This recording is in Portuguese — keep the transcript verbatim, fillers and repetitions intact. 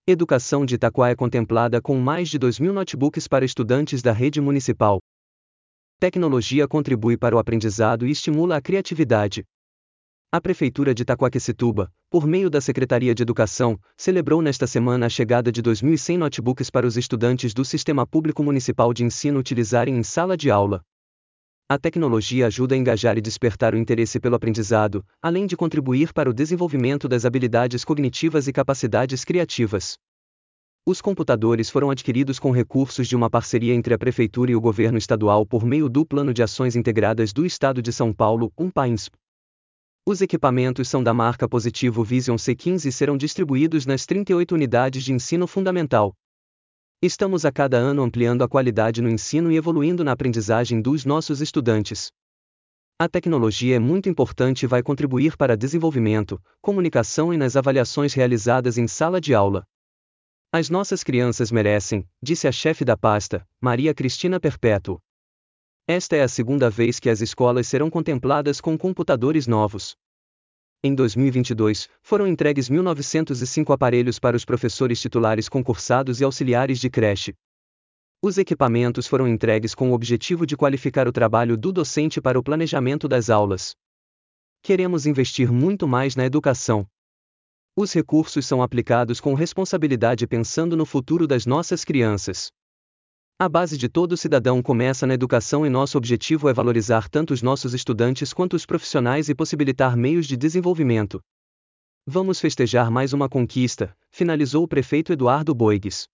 Educação de Itaquá é contemplada com mais de dois mil notebooks para estudantes da rede municipal. Tecnologia contribui para o aprendizado e estimula a criatividade. A Prefeitura de Itaquaquecetuba, por meio da Secretaria de Educação, celebrou nesta semana a chegada de dois mil e cem notebooks para os estudantes do Sistema Público Municipal de Ensino utilizarem em sala de aula. A tecnologia ajuda a engajar e despertar o interesse pelo aprendizado, além de contribuir para o desenvolvimento das habilidades cognitivas e capacidades criativas. Os computadores foram adquiridos com recursos de uma parceria entre a Prefeitura e o Governo Estadual por meio do Plano de Ações Integradas do Estado de São Paulo, UNPAINSP. Os equipamentos são da marca Positivo Vision C quinze e serão distribuídos nas trinta e oito unidades de ensino fundamental. Estamos a cada ano ampliando a qualidade no ensino e evoluindo na aprendizagem dos nossos estudantes. A tecnologia é muito importante e vai contribuir para desenvolvimento, comunicação e nas avaliações realizadas em sala de aula. As nossas crianças merecem, disse a chefe da pasta, Maria Cristina Perpétuo. Esta é a segunda vez que as escolas serão contempladas com computadores novos. Em dois mil e vinte e dois, foram entregues mil novecentos e cinco aparelhos para os professores titulares concursados e auxiliares de creche. Os equipamentos foram entregues com o objetivo de qualificar o trabalho do docente para o planejamento das aulas. Queremos investir muito mais na educação. Os recursos são aplicados com responsabilidade pensando no futuro das nossas crianças. A base de todo cidadão começa na educação e nosso objetivo é valorizar tanto os nossos estudantes quanto os profissionais e possibilitar meios de desenvolvimento. Vamos festejar mais uma conquista, finalizou o prefeito Eduardo Boigues.